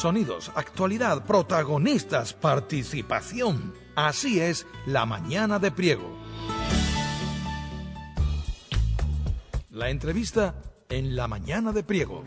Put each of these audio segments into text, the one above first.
sonidos, actualidad, protagonistas, participación. Así es La Mañana de Priego. La entrevista en La Mañana de Priego.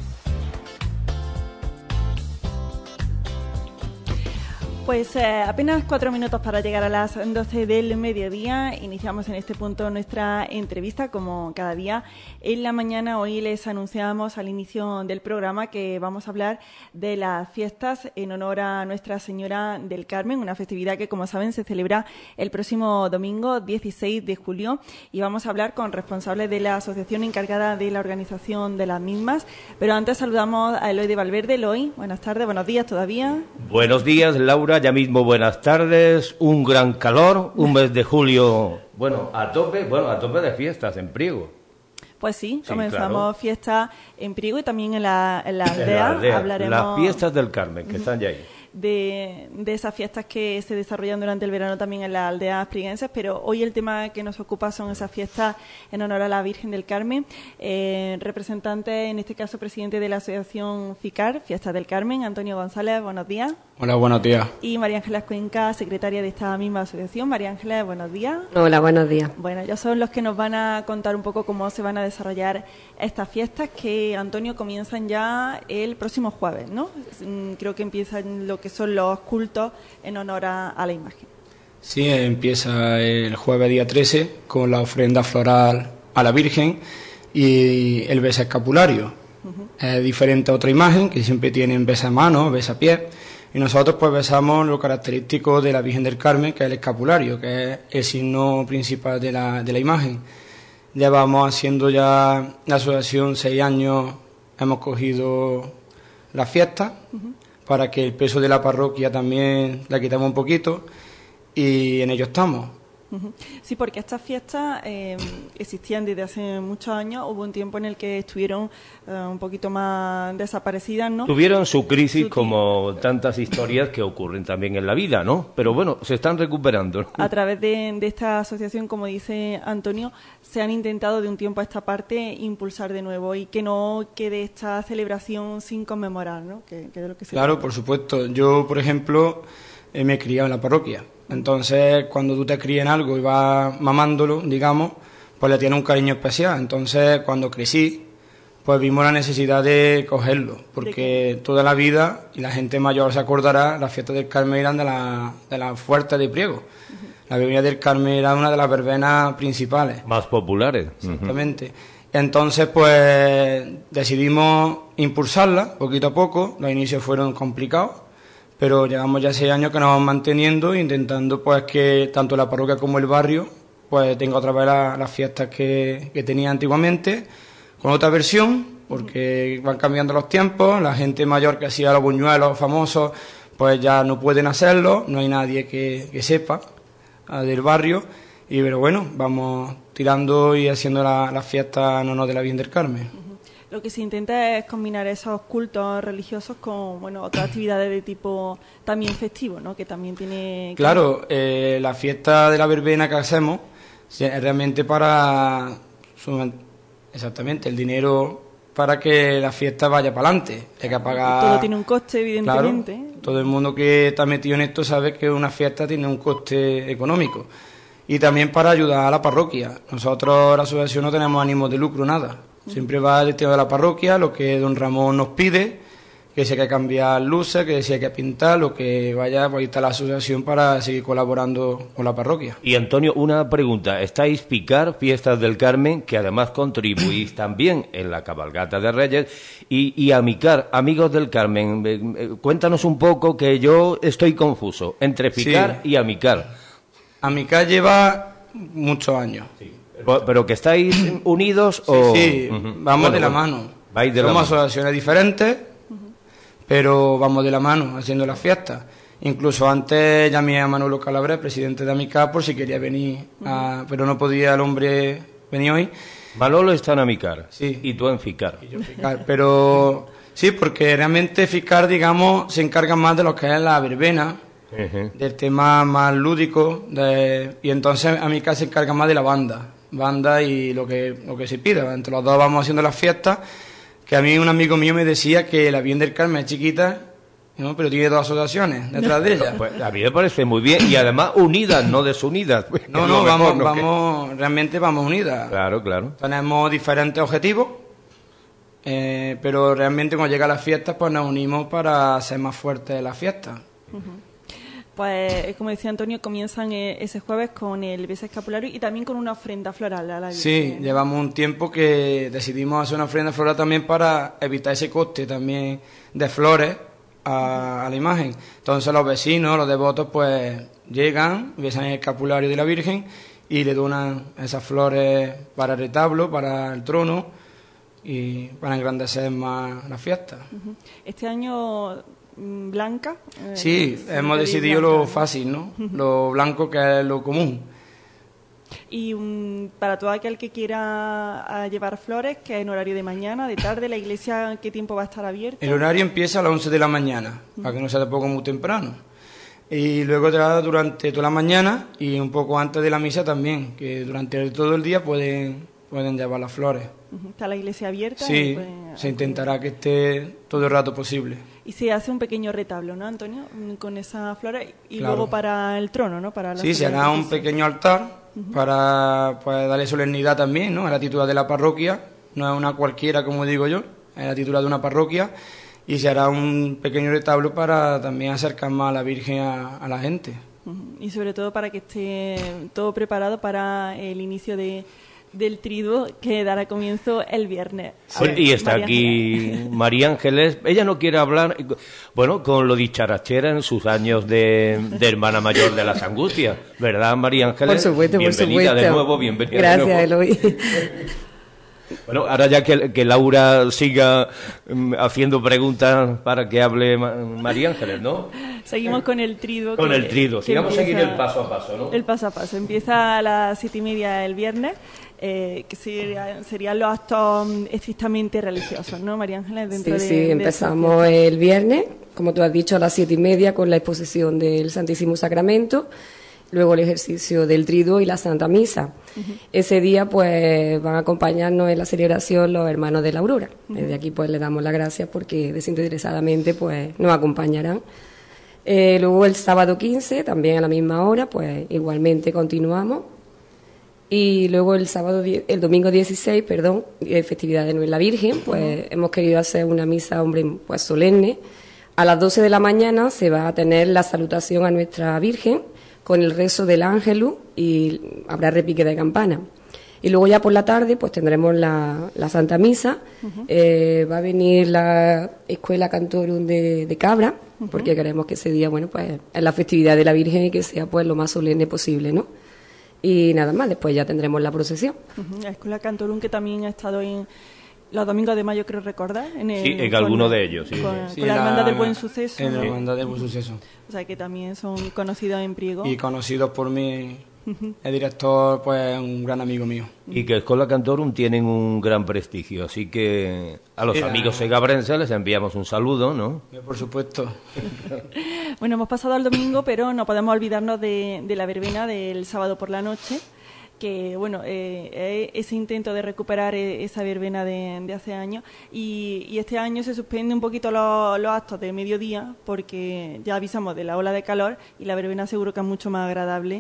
Pues apenas 4 minutos para llegar a las 12 del mediodía. Iniciamos en este punto nuestra entrevista, como cada día. En la mañana hoy les anunciamos al inicio del programa que vamos a hablar de las fiestas en honor a Nuestra Señora del Carmen, una festividad que, como saben, se celebra el próximo domingo 16 de julio. Y vamos a hablar con responsables de la asociación encargada de la organización de las mismas. Pero antes saludamos a Eloy de Valverde. Eloy, buenas tardes, buenos días todavía. Buenos días, Laura. Ya mismo buenas tardes, un gran calor, un mes de julio, a tope de fiestas en Priego. Pues sí, comenzamos claro. Fiesta en Priego y también en la aldea. Hablaremos las fiestas del Carmen, que están ya ahí. De esas fiestas que se desarrollan durante el verano también en las aldeas prieguenses, pero hoy el tema que nos ocupa son esas fiestas en honor a la Virgen del Carmen. Representante, en este caso presidente de la asociación FICAR, Fiestas del Carmen, Antonio González, buenos días. Hola, buenos días. Y María Ángeles Cuenca, secretaria de esta misma asociación. María Ángeles, buenos días. Hola, buenos días. Bueno, ellos son los que nos van a contar un poco cómo se van a desarrollar estas fiestas que, Antonio, comienzan ya el próximo jueves, ¿no? Creo que empiezan lo que son los cultos en honor a la imagen. Sí, empieza el jueves día 13 con la ofrenda floral a la Virgen y el besaescapulario. Es diferente a otra imagen que siempre tienen besamanos, besapiés, y nosotros pues besamos lo característico de la Virgen del Carmen, que es el escapulario, que es el signo principal de la imagen. Llevamos haciendo ya la asociación 6 años, hemos cogido la fiesta para que el peso de la parroquia también la quitamos un poquito y en ello estamos. Sí, porque estas fiestas existían desde hace muchos años. Hubo un tiempo en el que estuvieron un poquito más desaparecidas, ¿no? Tuvieron su crisis como tantas historias que ocurren también en la vida, ¿no? Pero bueno, se están recuperando, ¿no? A través de esta asociación, como dice Antonio, se han intentado de un tiempo a esta parte impulsar de nuevo y que no quede esta celebración sin conmemorar, ¿no? Que de lo que se claro, trata. Por supuesto. Yo, por ejemplo, me he criado en la parroquia. Entonces, cuando tú te crías en algo y vas mamándolo, digamos, pues le tienes un cariño especial. Entonces, cuando crecí, pues vimos la necesidad de cogerlo, porque toda la vida, y la gente mayor se acordará, las fiestas del Carmen eran de las fuertes de Priego. La verbena del Carmen era una de las verbenas principales. Más populares. Exactamente. Entonces, pues decidimos impulsarla poquito a poco. Los inicios fueron complicados, pero llevamos ya 6 años que nos vamos manteniendo, intentando pues que tanto la parroquia como el barrio pues tenga otra vez las fiestas que tenía antiguamente, con otra versión, porque van cambiando los tiempos, la gente mayor que hacía los buñuelos famosos pues ya no pueden hacerlo, no hay nadie que sepa del barrio, pero bueno, vamos tirando y haciendo las fiestas en honor de la Virgen del Carmen. Lo que se intenta es combinar esos cultos religiosos con otras actividades de tipo también festivo, ¿no? Que también tiene... Claro, la fiesta de la verbena que hacemos es realmente para... Exactamente, el dinero para que la fiesta vaya para adelante. Hay que pagar... Todo tiene un coste, evidentemente. Claro, todo el mundo que está metido en esto sabe que una fiesta tiene un coste económico. Y también para ayudar a la parroquia. Nosotros, la asociación, no tenemos ánimo de lucro, nada. Siempre va el destino de la parroquia, lo que don Ramón nos pide, que si hay que cambiar luces, que si hay que pintar, lo que vaya, pues ahí está la asociación para seguir colaborando con la parroquia. Y Antonio, una pregunta. Estáis FICAR, Fiestas del Carmen, que además contribuís también en la cabalgata de Reyes, y AMICAR, Amigos del Carmen. Cuéntanos un poco, que yo estoy confuso entre FICAR y AMICAR. AMICAR lleva muchos años. Sí. ¿Pero que estáis unidos o...? Sí, vamos de la mano. Somos asociaciones diferentes, pero vamos de la mano haciendo las fiestas. Incluso antes llamé a Manolo Calabres, presidente de AMICAR, por si quería venir, pero no podía el hombre venir hoy. Manolo está en AMICAR, sí, y tú en FICAR. Y yo FICAR, pero sí, porque realmente FICAR, digamos, se encarga más de lo que es la verbena, del tema más lúdico, y entonces AMICAR se encarga más de la banda y lo que se pida. Entre los dos vamos haciendo las fiestas, que a mí un amigo mío me decía que la Virgen del Carmen es chiquita ¿no? Pero tiene 2 asociaciones detrás de ella. Pues a mí me parece muy bien, y además unidas, no desunidas. No, realmente vamos unidas. Claro, claro. Tenemos diferentes objetivos, pero realmente cuando llega las fiestas, pues nos unimos para ser más fuertes en las fiestas. Pues, como decía Antonio, comienzan ese jueves con el beso escapulario y también con una ofrenda floral a la Virgen. Sí, llevamos un tiempo que decidimos hacer una ofrenda floral también para evitar ese coste también de flores a la imagen. Entonces los vecinos, los devotos, pues llegan, besan el escapulario de la Virgen y le donan esas flores para el retablo, para el trono y para engrandecer más la fiesta. Este año blanca. Sí, hemos decidido blanca, lo fácil, ¿no? Lo blanco, que es lo común. Y para todo aquel que quiera llevar flores, que en horario de mañana, de tarde, la iglesia, ¿qué tiempo va a estar abierta? El horario empieza a las 11 de la mañana, para que no sea tampoco muy temprano. Y luego durante toda la mañana y un poco antes de la misa también, que durante todo el día pueden llevar las flores. ¿Está la iglesia abierta? Sí, se intentará que esté todo el rato posible. Y se hace un pequeño retablo, ¿no, Antonio? Con esas flores y claro. Luego para el trono, ¿no? Para sí, se hará un pequeño altar para pues, darle solemnidad también, ¿no? Es la titular de la parroquia, no es una cualquiera, como digo yo, es la titular de una parroquia y se hará un pequeño retablo para también acercar más a la Virgen a la gente. Y sobre todo para que esté todo preparado para el inicio del triduo que dará comienzo el viernes. Sí. Y está María aquí Ángeles. María Ángeles. Ella no quiere hablar, bueno, con lo dicharachera en sus años de hermana mayor de las Angustias, ¿verdad, María Ángeles? Por supuesto, bienvenida de nuevo, bienvenida Gracias, de nuevo. Eloy. Bueno, ahora ya que Laura siga haciendo preguntas para que hable María Ángeles, ¿no? Seguimos con el triduo. Con el triduo, sigamos a seguir el paso a paso, ¿no? El paso a paso. Empieza a las 7:30 el viernes, que serían los actos estrictamente religiosos, ¿no, María Ángeles? Sí, empezamos el viernes, como tú has dicho, a las 7:30 con la exposición del Santísimo Sacramento. Luego el ejercicio del triduo y la Santa Misa. Ese día pues van a acompañarnos en la celebración los hermanos de la Aurora. Desde aquí pues le damos las gracias porque desinteresadamente pues nos acompañarán. Luego el sábado 15, también a la misma hora, pues igualmente continuamos. Y luego el domingo 16, festividad de la Virgen, pues hemos querido hacer una misa, pues solemne. A las 12 de la mañana se va a tener la salutación a nuestra Virgen, con el rezo del Ángelus y habrá repique de campana. Y luego ya por la tarde pues tendremos la Santa Misa, va a venir la Escuela Cantorum de Cabra, porque queremos que ese día, bueno, pues es la festividad de la Virgen y que sea pues lo más solemne posible, ¿no? Y nada más, después ya tendremos la procesión. La Escuela Cantorum que también ha estado en los domingos de mayo, creo recordar. En alguno de ellos, sí. Con la Hermandad del Buen Suceso. En la Hermandad del Buen Suceso. O sea, que también son conocidos en Priego. Y conocidos por mí, el director, pues un gran amigo mío. Y que Escola Cantorum tienen un gran prestigio, así que a los amigos segabrenses les enviamos un saludo, ¿no? Por supuesto. Bueno, hemos pasado al domingo, pero no podemos olvidarnos de la verbena del sábado por la noche, que bueno, ese intento de recuperar esa verbena de hace años y este año se suspende un poquito los actos de mediodía porque ya avisamos de la ola de calor y la verbena seguro que es mucho más agradable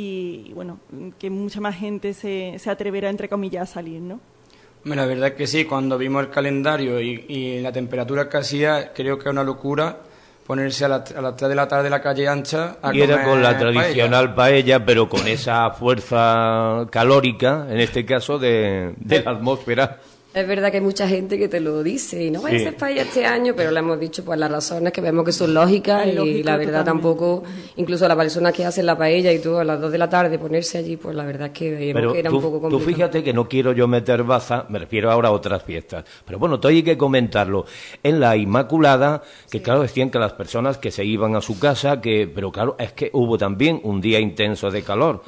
y bueno, que mucha más gente se atreverá, entre comillas, a salir, ¿no? La verdad es que sí, cuando vimos el calendario y la temperatura que hacía, creo que es una locura ponerse a las 3 de la tarde en la calle ancha a y era con la tradicional paella, pero con esa fuerza calórica, en este caso, de la atmósfera. Es verdad que hay mucha gente que te lo dice y no voy a hacer paella este año, pero le hemos dicho pues las razones que vemos que son lógicas y la verdad tampoco, incluso la persona que hace la paella y todo a las 2 de la tarde ponerse allí, pues la verdad es que veíamos que era un poco complicado. Tú fíjate que no quiero yo meter baza, me refiero ahora a otras fiestas, pero bueno, todo hay que comentarlo. En la Inmaculada, que claro, decían que las personas que se iban a su casa, pero claro, es que hubo también un día intenso de calor,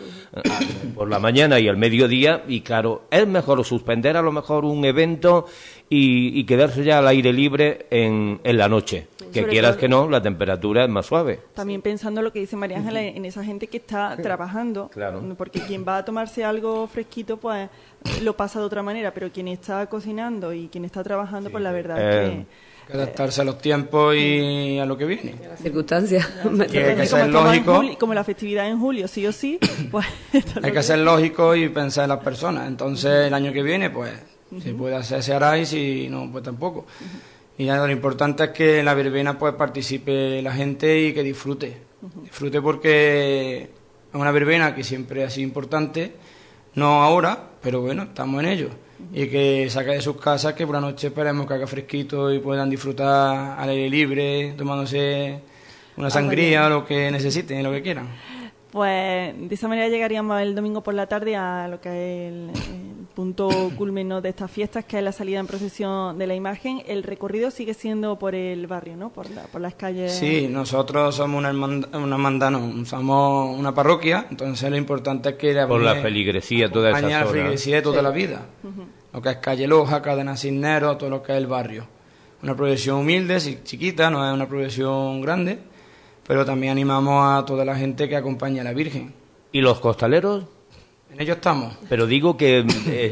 por la mañana y el mediodía, y claro, es mejor suspender a lo mejor un evento y quedarse ya al aire libre en la noche. Que Sobre quieras todo, que no, la temperatura es más suave. también pensando lo que dice María Ángela en esa gente que está trabajando, Claro. porque quien va a tomarse algo fresquito, pues lo pasa de otra manera, pero quien está cocinando y quien está trabajando, pues la verdad es Hay que adaptarse a los tiempos y a lo que viene. Las circunstancias. Y hay que ser como estamos en lógico. como la festividad en julio, sí o sí, pues esto es Hay lo que ser lógico y pensar en las personas. Entonces, el año que viene, pues, si puede hacer, se hará, y si no, pues tampoco. Y ya lo importante es que en la verbena pues participe la gente y que disfrute. Disfrute porque es una verbena que siempre ha sido importante, no ahora, pero bueno, estamos en ello. Y que saque de sus casas, que por la noche esperemos que haga fresquito y puedan disfrutar al aire libre, tomándose una sangría o lo que necesiten y lo que quieran. Pues de esa manera llegaríamos el domingo por la tarde a lo que es el punto culmen, ¿no?, de estas fiestas, que es la salida en procesión de la imagen. El recorrido sigue siendo por el barrio, ¿no?, por las calles. Sí, nosotros somos una hermandad, no, somos una parroquia, entonces lo importante es que Por la feligresía, toda esa acompañar a la zona. feligresía de toda la vida. Lo que es Calle Loja, Cadena Cisneros, todo lo que es el barrio. Una procesión humilde, chiquita, no es una procesión grande, pero también animamos a toda la gente que acompaña a la Virgen. ¿Y los costaleros? En ello estamos. Pero digo que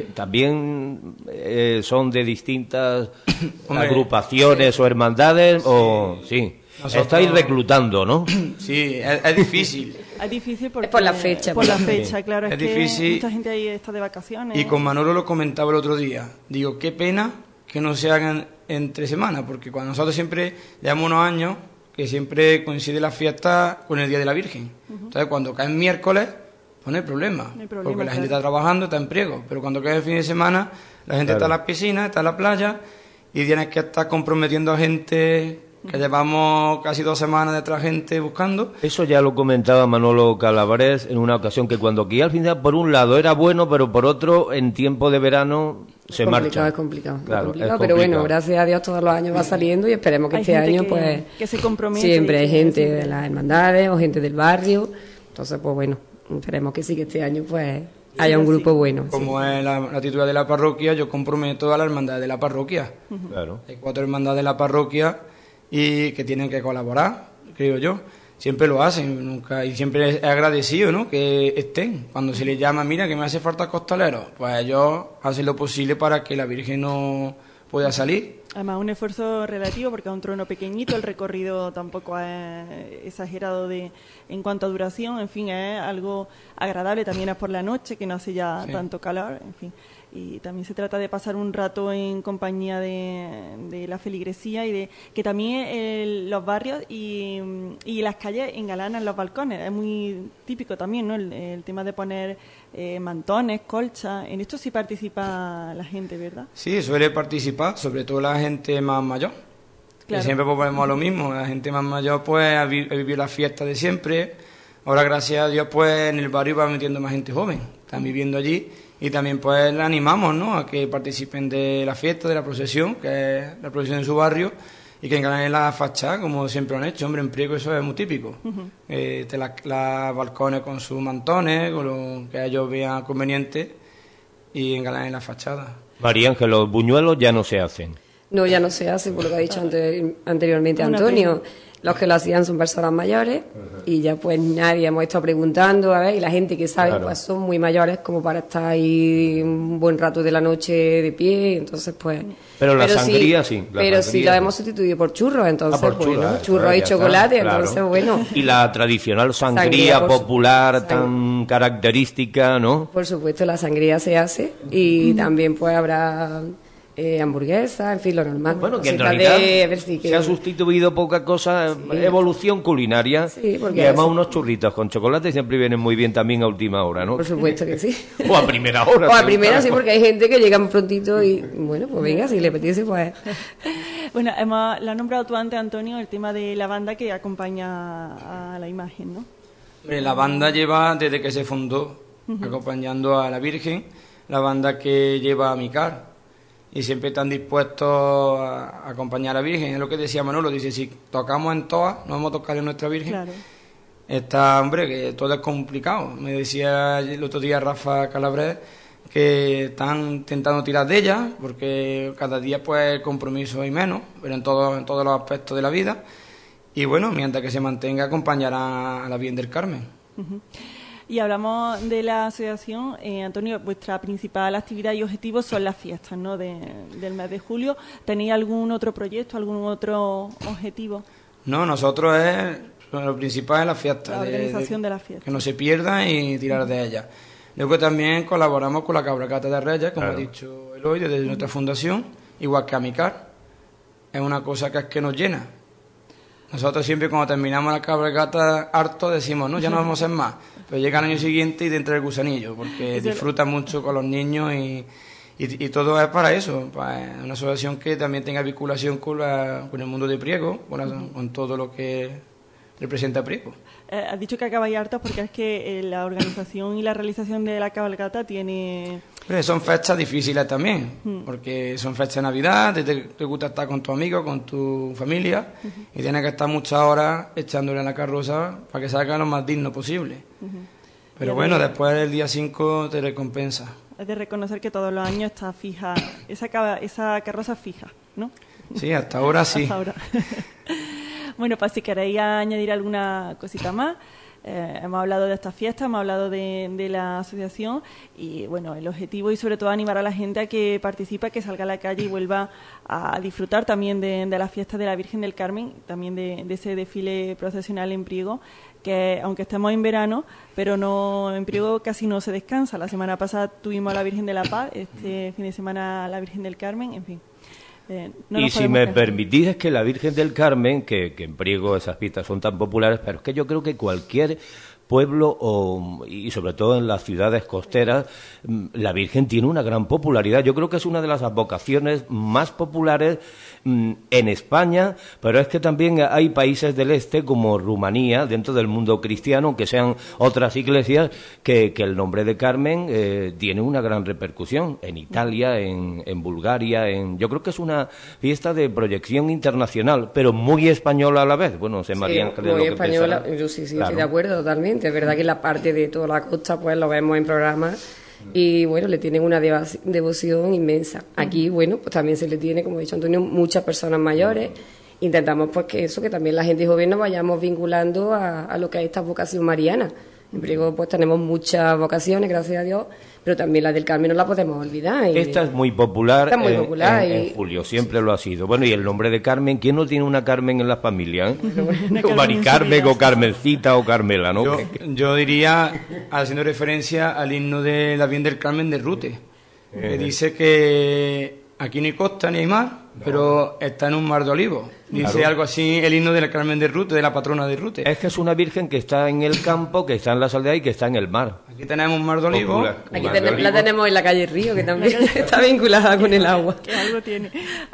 también son de distintas Hombre, agrupaciones o hermandades, o sí. Nosotros- Estáis reclutando, ¿no? Sí, es difícil. Es difícil porque... Es por la fecha, Por la pues. fecha, claro. Es Es que difícil. mucha gente ahí está de vacaciones. Y con Manolo lo comentaba el otro día. Digo, qué pena que no se hagan entre semanas, porque cuando nosotros siempre llevamos unos años que siempre coincide la fiesta con el Día de la Virgen. Entonces, cuando cae miércoles, pues no hay problema, No hay problema, porque la gente claro. está trabajando, está en priego. Pero cuando cae el fin de semana, la gente está en las piscinas, está en la playa, y tienes que estar comprometiendo a gente que llevamos casi 2 semanas detrás gente buscando. Eso ya lo comentaba Manolo Calabrés en una ocasión, que cuando aquí al final, por un lado era bueno, pero por otro, en tiempo de verano se marcha. Es complicado. Claro, Es complicado, es pero bueno, complicado. gracias a Dios todos los años va saliendo y esperemos que Hay este gente año, que- pues, que se compromete siempre y hay que gente siempre- de las hermandades o gente del barrio. Entonces, pues bueno, esperemos que sí, que este año, pues, haya un grupo bueno. sí. Como es la titular de la parroquia, yo comprometo a la hermandad de la parroquia. Claro. Hay 4 hermandades de la parroquia y que tienen que colaborar, creo yo. Siempre lo hacen, nunca, y siempre es agradecido, ¿no?, que estén. Cuando se les llama, mira, que me hace falta costalero, pues ellos hacen lo posible para que la Virgen no pueda salir. Además, un esfuerzo relativo, porque es un trono pequeñito, el recorrido tampoco es exagerado en cuanto a duración, en fin, es algo agradable, también es por la noche, que no hace ya Sí. tanto calor, en fin. Y también se trata de pasar un rato en compañía de la feligresía y de que también los barrios y las calles engalanan los balcones. Es muy típico también, ¿no?, el tema de poner mantones, colchas. En esto sí participa la gente, ¿verdad? Sí, suele participar, sobre todo la gente más mayor. Claro. Que siempre volvemos a lo mismo, la gente más mayor pues ha vivido la fiesta de siempre. Ahora, gracias a Dios, pues en el barrio va metiendo más gente joven, están viviendo allí. Y también pues le animamos, ¿no?, a que participen de la fiesta, de la procesión, que es la procesión en su barrio, y que engalanen la fachada, como siempre lo han hecho. Hombre, en Priego eso es muy típico. Las balcones con sus mantones, con lo que ellos vean conveniente, y engalanen la fachada. María Ángel, los buñuelos ya no se hacen. No, ya no se hace, por lo que ha dicho anteriormente Una Antonio. Los que lo hacían son personas mayores y ya pues nadie hemos estado preguntando, a ver, y la gente que sabe Claro. pues son muy mayores como para estar ahí un buen rato de la noche de pie, entonces pues... Pero la sangría sí, la Pero sí sangría la sí. hemos sustituido por churros, entonces por bueno, churros, churros ya y está, chocolate, claro. entonces bueno... Y la tradicional sangría Sangría, por popular su- tan característica, ¿no? Por supuesto, la sangría se hace y también pues habrá hamburguesas, en fin, lo normal. Bueno, que en Cositas realidad de- a ver si que- se ha sustituido poca cosa, evolución culinaria, Sí, porque y además así- unos churritos con chocolate siempre vienen muy bien también a última hora, ¿no? Por supuesto que sí. O a primera hora. O a si primera gusta. sí, porque hay gente que llega un prontito y, bueno, pues venga, si le apetece, pues... Bueno, lo has nombrado tú antes, Antonio, el tema de la banda que acompaña a la imagen, ¿no? Hombre, la banda lleva desde que se fundó, acompañando a la Virgen, la banda que lleva a Micar. Y siempre están dispuestos a acompañar a la Virgen. Es lo que decía Manolo, dice, si tocamos en todas, no vamos a tocar en nuestra Virgen. Claro. Está, hombre, que todo es complicado. Me decía el otro día Rafa Calabres que están intentando tirar de ella, porque cada día pues el compromiso hay menos, pero en todos los aspectos de la vida. Y bueno, mientras que se mantenga, acompañará a la Virgen del Carmen. Uh-huh. Y hablamos de la asociación. Antonio, vuestra principal actividad y objetivo son las fiestas, ¿no?, del mes de julio. ¿Tenéis algún otro proyecto, algún otro objetivo? No, nosotros lo principal es la fiesta. La organización de las fiestas. Que no se pierdan y tirar de ellas. Luego también colaboramos con la cabalgata de Reyes, como ha dicho Eloy, desde nuestra fundación, igual que Amicar. Es una cosa que es que nos llena. Nosotros siempre cuando terminamos la cabalgata harto decimos, no, ya no vamos a hacer más. Pero llega el año siguiente y te entra el gusanillo, porque disfrutas mucho con los niños y todo es para eso. Para una asociación que también tenga vinculación con el mundo de Priego, con todo lo que representa Priego. Has dicho que acabáis hartos porque es que la organización y la realización de la cabalgata tiene... Son fechas difíciles también, porque son fechas de Navidad, te gusta estar con tus amigos, con tu familia, y tienes que estar muchas horas echándole en la carroza para que salga lo más digno posible. Pero bueno, después del día 5 te recompensa. Es de reconocer que todos los años está fija, esa carroza fija, ¿no? Sí, hasta ahora sí. Hasta ahora. Bueno, pues si queréis añadir alguna cosita más, hemos hablado de esta fiesta, hemos hablado de la asociación y bueno, el objetivo y sobre todo animar a la gente a que participe, que salga a la calle y vuelva a disfrutar también de la fiesta de la Virgen del Carmen, también de ese desfile procesional en Priego, que aunque estemos en verano, pero no en Priego casi no se descansa. La semana pasada tuvimos a la Virgen de la Paz, este fin de semana a la Virgen del Carmen, en fin. Y si me permitís, es que la Virgen del Carmen, que en Priego esas fiestas son tan populares, pero es que yo creo que cualquier pueblo y sobre todo en las ciudades costeras, la Virgen tiene una gran popularidad. Yo creo que es una de las advocaciones más populares en España, pero es que también hay países del este como Rumanía, dentro del mundo cristiano, aunque sean otras iglesias, que el nombre de Carmen tiene una gran repercusión en Italia, en Bulgaria, yo creo que es una fiesta de proyección internacional, pero muy española a la vez. Bueno, sé, María, sí, muy española, yo sí, claro. Estoy de acuerdo totalmente. Es verdad que la parte de toda la costa pues lo vemos en programas y bueno, le tienen una devoción inmensa. Aquí, bueno, pues también se le tiene, como ha dicho Antonio, muchas personas mayores. Intentamos pues que también la gente joven nos vayamos vinculando a lo que es esta vocación mariana. En Priego pues tenemos muchas vocaciones, gracias a Dios, pero también la del Carmen no la podemos olvidar. Esta es muy popular, en Julio, siempre lo ha sido. Bueno, y el nombre de Carmen, ¿quién no tiene una Carmen en la familia? O Mari Carmen, o Carmencita, o Carmela, ¿no? Yo diría, haciendo referencia al himno de la Virgen del Carmen de Rute, que dice que aquí no hay costa ni hay mar, pero está en un mar de olivos. Dice algo así el himno de la Carmen de Rute, de la patrona de Rute. Es que es una virgen que está en el campo, que está en las aldeas y que está en el mar. Aquí tenemos un mar de olivos. Aquí la tenemos en la calle Río, que también está vinculada con el agua. Que algo tiene.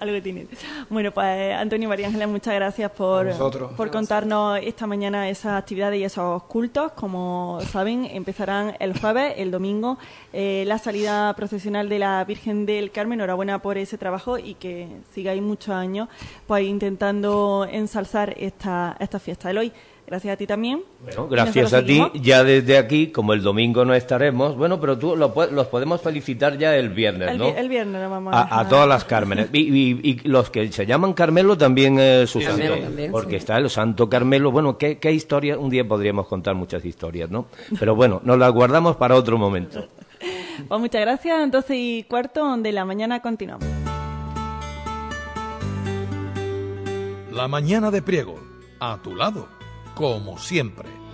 Bueno, pues Antonio y María Ángeles, muchas gracias por contarnos esta mañana esas actividades y esos cultos. Como saben, empezarán el jueves, el domingo, la salida procesional de la Virgen del Carmen. Enhorabuena por ese trabajo y que sigáis muchos años pues intentando ensalzar esta fiesta. Eloy, gracias a ti también. Bueno, gracias a ti. Ya desde aquí, como el domingo no estaremos, bueno, pero tú los podemos felicitar ya el viernes, ¿no? El viernes lo vamos a todas las Cármenes. Y los que se llaman Carmelo también su santo. También, porque está el Santo Carmelo. Bueno, ¿qué historia? Un día podríamos contar muchas historias, ¿no? Pero bueno, nos las guardamos para otro momento. Pues muchas gracias. 12:15 de la mañana continuamos. La mañana de Priego, a tu lado, como siempre.